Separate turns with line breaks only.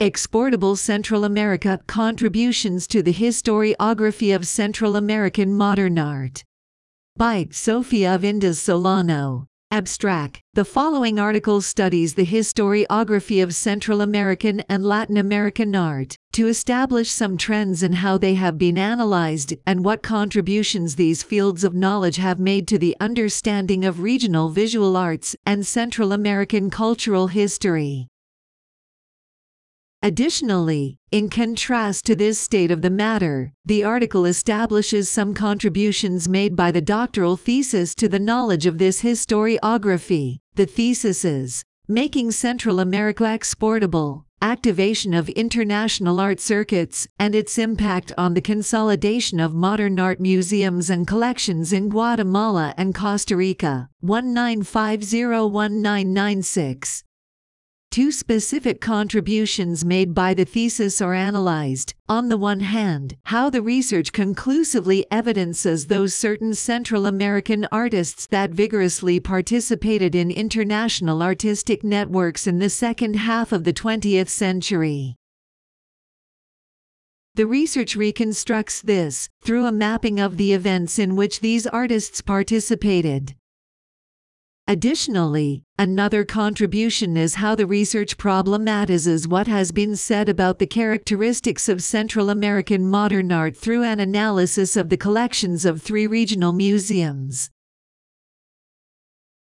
Exportable Central America Contributions to the Historiography of Central American Modern Art. By Sofia Vindas Solano. Abstract. The following article studies the historiography of Central American and Latin American art, to establish some trends in how they have been analyzed and what contributions these fields of knowledge have made to the understanding of regional visual arts and Central American cultural history. Additionally, in contrast to this state of the matter, the article establishes some contributions made by the doctoral thesis to the knowledge of this historiography. The thesis is Making Central America Exportable, Activation of International Art Circuits, and its Impact on the Consolidation of Modern Art Museums and Collections in Guatemala and Costa Rica, 1950-1996. Two specific contributions made by the thesis are analyzed. On the one hand, how the research conclusively evidences those certain Central American artists that vigorously participated in international artistic networks in the second half of the 20th century. The research reconstructs this through a mapping of the events in which these artists participated. Additionally, another contribution is how the research problematizes what has been said about the characteristics of Central American modern art through an analysis of the collections of three regional museums.